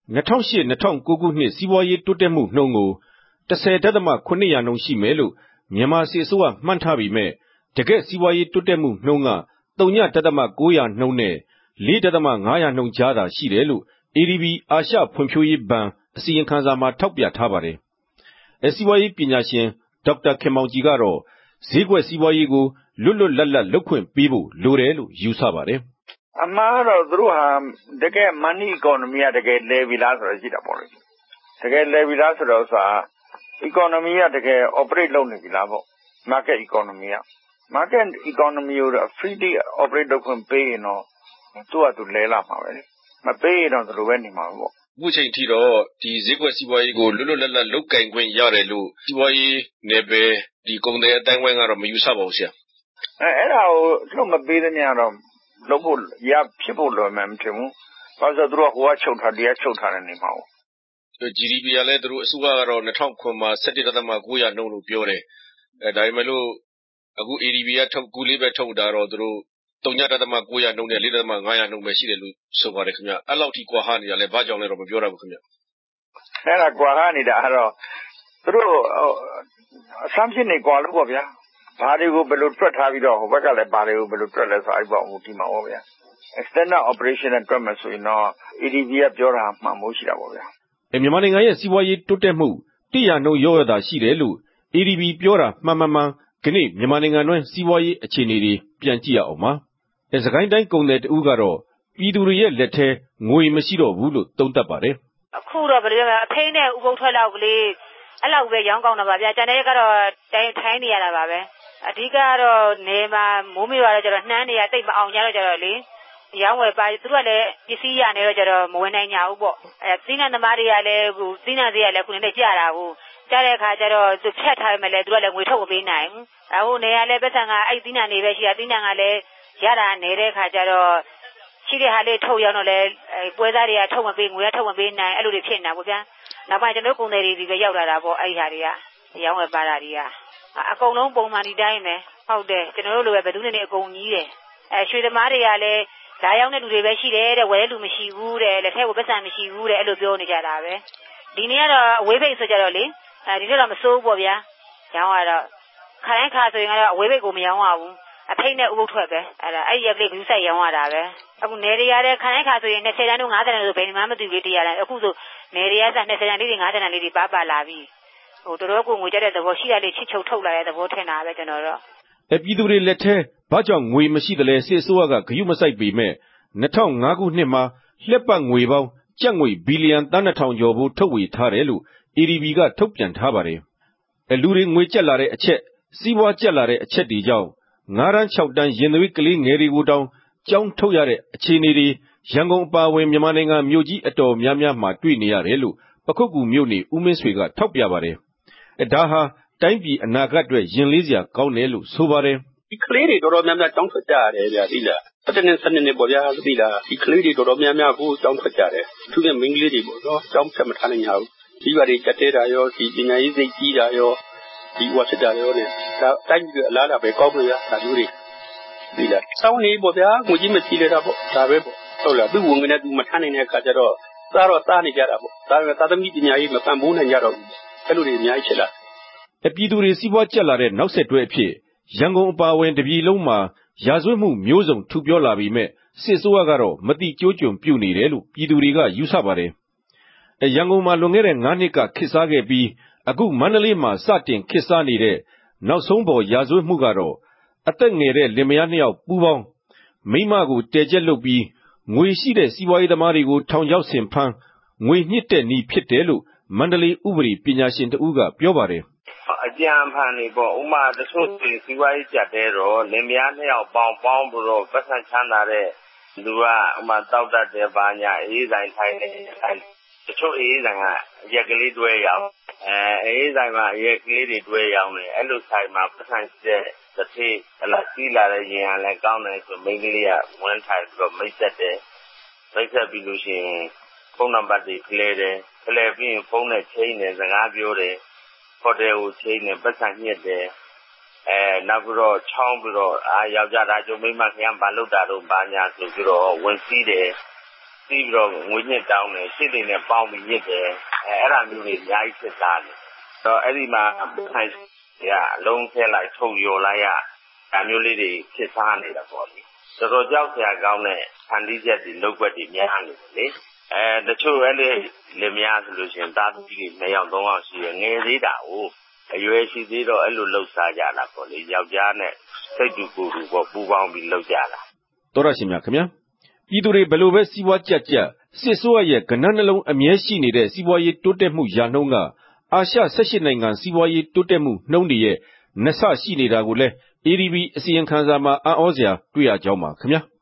2008-2009 ခုနှစ်စီးပွားရေးတိုးတက်မှုနှုန်းကို 10.7% ရှိမယ်လို့မြန်မာစစ်အစိုးရမှန်းထားပေမဲ့တကယ့်စီးပွားရေးတိုးတက်မှုနှုန်းက 0.9% နဲ့ 4.5% ကြားသာရှိတယ်လို့ ADB အာရှဖွံ့ဖြိုးရေးဘဏ်အစီရင်ခံစာမှာထောက်ပြထားပါတယ်။စီးပွားရေးပညာရှင်ဒေါက်တာခင်မောင်ကြည်ကတော့ဈေးကွက်စီးပွားရေးကိုလွတ်လွတ်လပ်လပ်လုပ်ခွင့်ပေးဖို့လိုတယ်လို့ယူဆပါတယ်။အမှန်ကတော့သူတို့ဟာတကယ် money economy ကတကယ်လဲပြီလားဆိုတော့ရှိတာပေါ့လေ။တကယ်လဲပြီလားဆိုတော့economy ကတကယ် operate လုပ်နေပြီလားပေါ့။ market economy က market economy ကို freely operate လုပ်ခွင့်ပေးရင်တော့သူ့ဟာသူလဲလာမှာပဲလေ။မပေးရင်တော့ဒီလိုပဲနေမှာပေါ့။အခုချိန်ထိတော့ဒီဈေးကွက်စီးပွားရေးကိုလွတ်လွတ်လပ်လပ်လုပ်ကင်ခွင့်ရတယ်လို့စီးပွားရေးနယ်ပယ်ဒီကုန်သည်အတိုင်းဝိုင်းကတော့မယူဆပါဘူးဆရာ။အဲ့ဒါကိုလွတ်မပေးတဲ့ညတော့လုပ်ဖို့ဖြစ်ဖို့လွယ်မယ်မထင်ဘူး။ဘာလို့ဆိုတော့သူတို့ကဟိုကချုပ်ထားဒီကချုပ်ထားနေမှာပေါ့။ GDP ကလည်းသူတို့အစိုးရကတော့2009မှာ 17.9% လို့ပြောတယ်။ဒါပေမဲ့လို့အခု ADB ကအခုလေးပဲထုတ်တာတော့သူတို့ 0.9% နဲ့ 4.5% ပဲရှိတယ်လို့ဆိုပါတယ်ခင်ဗျ။အဲ့လောက်ထိကွာဟနေတာလဲဘာကြောင့်လဲတော့မပြောတတ်ဘူးခင်ဗျ။အဲ့ဒါကွာဟနေတာကတော့သူတို့assumption တွေကွာလို့ပေါ့ဗျာ။ဘာတွေကိုဘယ်လိုတွက်ထားပြီးတော့ဟိုဘက်ကလည်းဘာတွေကိုဘယ်လိုတွက်လဲဆိုအဲ့ပေါ့ဒီမှာပေါ့ဗျာ။ external operation နဲ့တွက်မယ်ဆိုရင်တော့ ADB ကပြောတာမှန်ဖို့ရှိတာပေါ့ဗျာ။မြန်မာနိုင်ငံရဲ့စီးပွားရေးတိုးတက်မှု1%ရောသာရှိတယ်လို့ ADB ပြောတာမှန်ခဏမြန်မာနိုင်ငံတွင်းစီးပွားရေးအခြေအနေတွေပြန်ကြည့်ရအောင်ပါ။စကိုင်းတိုင်းကုန်သည်တဦးကတော့ပြည်သူတွေရဲ့လက်ထဲငွေမရှိတော့ဘူးလို့သုံးသပ်ပါတယ်။အခုတော့ဘယ်လိုလဲအဖိနဲ့ဥပုပ်ထွက်လောက်ကလေးအဲ့လောက်ပဲရောင်းကောင်းတာပါဗျာ။ကျန်တဲ့ကတော့ထိုင်းနေရတာပါပဲ။အဓိကတော့နေမှာမိုးမေးတော့ကျတော့နှမ်းတွေကတိတ်မအောင်ကြတော့ကျတော့လေရောင်းဝယ်ပါသူတို့ကလည်းပစ္စည်းရနေတော့ကျတော့မဝင်နိုင်ကြဘူးပေါ့။သီးနှံသမားတွေကလည်းသီးနှံတွေကလည်းခုနေကျတာကိုကြားတဲ့အခါကျတော့သူဖြတ်ထားမှလည်းသူကလည်းငွေထုတ်မပေးနိုင်ဘူး။ဟိုနေရာလည်းပတ်စံကအဲ့သီးနှံတွေပဲရှိတာသီးနှံကလည်းရတာနေတဲ့အခါကျတော့ရှိတဲ့ဟာလေးထုတ်ရောင်းတော့လေပွဲသားတွေကထုတ်မပေးငွေကထုတ်မပေးနိုင်အဲ့လိုတွေဖြစ်နေတာပေါ့ဗျာ။နောက်ပိုင်းကျွန်တော်ကုန်သည်တွေဒီပဲရောက်လာတာပေါ့အဲ့ဒီဟာတွေကရောင်းဝယ်ပါတာတွေကအကုန်လုံးပုံမှန်ဒီတိုင်းပဲဟုတ်တယ်ကျွန်တော်တို့လိုပဲဘယ်သူနဲ့အကုန်ကြီးတယ်ရွှေသမားတွေကလည်းလာရောက်တဲ့လူတွေပဲရှိတယ်တဲ့ဝယ်တဲ့လူမရှိဘူးတဲ့လက်ထက်ကိုပတ်စံမရှိဘူးတဲ့အဲ့လိုပြောနေကြတာပဲဒီနေ့ကတော့အဝေးဘိတ်ဆိုကြတော့လေဒီလိုတော့မစိုးဘူးပေါ့ဗျာရောင်းရတော့ခါတိုင်းခါဆိုရင်ကတော့အဝေးဘိတ်ကိုမရောင်းရဘူးအဖိတ်နဲ့ဥပုပ်ထွက်ပဲအဲ့ရက်ကလေးဘူးဆိုင်ရောင်းရတာပဲအခုနေရတဲ့ခါတိုင်းခါဆိုရင်20တန်းတို့50တန်းတို့ဘယ်မှမသိဘူးတရားတိုင်းအခုဆိုနေရတဲ့20တန်းလေးတွေ50တန်းလေးတွေပါလာပြီဟိုတော်ကိုငွေကြတဲ့သဘောရှိရလေးချစ်ချုပ်ထုတ်လာတဲ့သဘောထင်တာပဲကျွန်တော်တော့ပြည်သူတွေလက်ထဲဘာကြောင့်ငွေမရှိတယ်လဲစစ်အစိုးရကဂရုမစိုက်ပေမဲ့2005ခုနှစ်မှာလှက်ပတ်ငွေပေါင်းကျပ်ငွေဘီလီယံသန်း2000ကျော်ဖို့ထုတ်ဝေထားတယ်လို့ ADB ကထုတ်ပြန်ထားပါတယ်လူတွေငွေကျက်လာတဲ့အချက်စီးပွားကျက်လာတဲ့အချက်တွေကြောင့်9တန်း6တန်းရင်သွေးကလေးငယ်တွေကိုတောင်ကြောင်းထုတ်ရတဲ့အခြေအနေတွေရန်ကုန်အပါအဝင်မြန်မာနိုင်ငံမြို့ကြီးအတော်များများမှာတွေ့နေရတယ်လို့ပခုက္ကူမြို့နေဦးမင်းဆွေကထောက်ပြပါတယ်ဒါဟာတိုင်းပြည်အနာဂတ်အတွက်ရင်လေးစရာကောင်းတယ်လို့ဆိုပါတယ်ဒီကလေးတွေတော်တော်များများကြောင်းထွက်ကြရတယ်ဗျာသိလား17နှစ်ပေါ့ဗျာသိလားဒီကလေးတွေတော်တော်များများကိုကြောင်းထွက်ကြတယ်သူကမိန်းကလေးတွေပေါ့နော်ကြောင်းဖြတ်မထားနိုင်ကြဘူးဒီဘာတွေတက်တဲ့တာရောဒီပညာရေးစိတ်ကြီးတာရောဒီဝါဖြစ်တာရောနဲ့ဒါတိုင်းပြည်အလားလာပဲကောင်းလို့ရတာမျိုးတွေဒီလားစောင်းနေပေါ့ဗျာငွေကြီးမရှိလေတာပေါ့ဒါပဲပေါ့ဟုတ်လားသူ့ဝင်ငွေနဲ့သူမထမ်းနိုင်တဲ့အခါကျတော့စားနေကြတာပေါ့ဒါပေမဲ့သာသမီပညာရေးမပံ့ပိုးနိုင်ကြတော့ဘူးအဲ့လိုတွေအများကြီးဖြစ်လာပြည်သူတွေစီးပွားကျက်လာတဲ့နောက်ဆက်တွဲအဖြစ်ရန်ကုန်အပါအဝင်တပြည်လုံးမှာရာဇဝတ်မှုမျိုးစုံထူပြောလာပေမဲ့စစ်ဆိုးရကတော့မတိကျိုးကျွန်ပြုနေတယ်လို့ပြည်သူတွေကယူဆပါတယ်ရန်ကုန်မှာလွန်ခဲ့တဲ့9နှစ်ကခေတ်စားခဲ့ပြီးအခုမန္တလေးမှာစတင်ခေတ်စားနေတဲ့နောက်ဆုံးပေါ်ရာဇဝတ်မှုကတော့အသက်ငယ်တဲ့လင်မယား2ယောက်ပူးပေါင်းမိန်းမကိုတဲကျက်လုပ်ပြီးငွေရှိတဲ့စီးပွားရေးသမားတွေကိုထောင်ချောက်ဆင်ဖမ်းငွေညှစ်တဲ့နည်းဖြစ်တယ်လို့မန္တလေးဥပဒေပညာရှင်တဦးကပြောပါတယ်အကြံဖန်နေပေါ့ဥမာတချို့စီးပွားရေးကြက်တဲ့တော့လင်မယား2ယောက်ပေါင်းပြီးတော့ပတ်စံချမ်းသာတဲ့လူကဥမာတောက်တတ်တယ်ဘာညာအေးဆိုင်ထိုင်နေတချို့အေးဆိုင်ကရက်ကလေးတွဲရောင်းအေးဆိုင်မှာရက်ကလေးတွေတွဲရောင်းနေအဲ့လိုဆိုင်မှာပတ်စံတဲ့တစ်ထည့်ဟလာစီးလာတဲ့ရင်ကလည်းကောင်းတယ်ဆိုမိန်းကလေးကဝန်းထိုင်ပြီးတော့မိတ်ဆက်တယ်မိတ်ဆက်ပြီးလို့ရှိရင်ဖုန်းနံပါတ်တွေဖလဲတယ်ဖလဲပြီးရင်ဖုန်းနဲ့ချိန်တယ်စကားပြောတယ်ဟိုတယ်ကိုချိန်တယ်ပတ်စံညှစ်တယ်နောက်ပြီးတော့ချောင်းပြီးတော့ယောက်ျားသားကျုံမိန်းမခင်ဗျာဘာလုပ်တာတော့ဘာညာဆိုပြီးတော့ဝင်စီးတယ်ပြီးတော့ငွေညှစ်တောင်းတယ်ရှစ်တွေနဲ့ပေါင်းပြီးညစ်တယ်အဲ့ဒါမျိုးတွေအများကြီးဖြစ်သားတယ်တော့အဲ့ဒီမှာဆိုင်ကအလုံးဖက်လိုက်ထုတ်ရော်လိုက်ရဒါမျိုးလေးတွေဖြစ်သားနေတာပေါ့လေတော်တော်ကြောက်စရာကောင်းတဲ့ဖန်တီးချက်တွေလုပ်ွက်တွေများနေတယ်လေတချို့အဲ့ဒီလင်မယားဆိုလို့ရှိရင်တာသမီတွေ2ယောက်3ယောက်ရှိရငယ်သေးတာကိုအရွယ်ရှိသေးတော့အဲ့လိုလှုပ်ရှားကြတာပေါ့လေယောက်ျားနဲ့စိတ်တူကိုယ်တူပေါ့ပူပေါင်းပြီးလှုပ်ကြတာတော်ရရှိမြခင်ဗျာပြည်သူတွေဘယ်လိုပဲစီးပွားကြက်စစ်ဆိုးရဲ့ကဏ္ဍနှလုံးအမြဲရှိနေတဲ့စီးပွားရေးတိုးတက်မှုရာနှုန်းကအာရှ18နိုင်ငံစီးပွားရေးတိုးတက်မှုနှုန်းတွေရဲ့နှစ်ဆရှိနေတာကိုလည်း ADB အစီရင်ခံစာမှာအံ့ဩစရာတွေ့ရကြောင်းပါခင်ဗျာ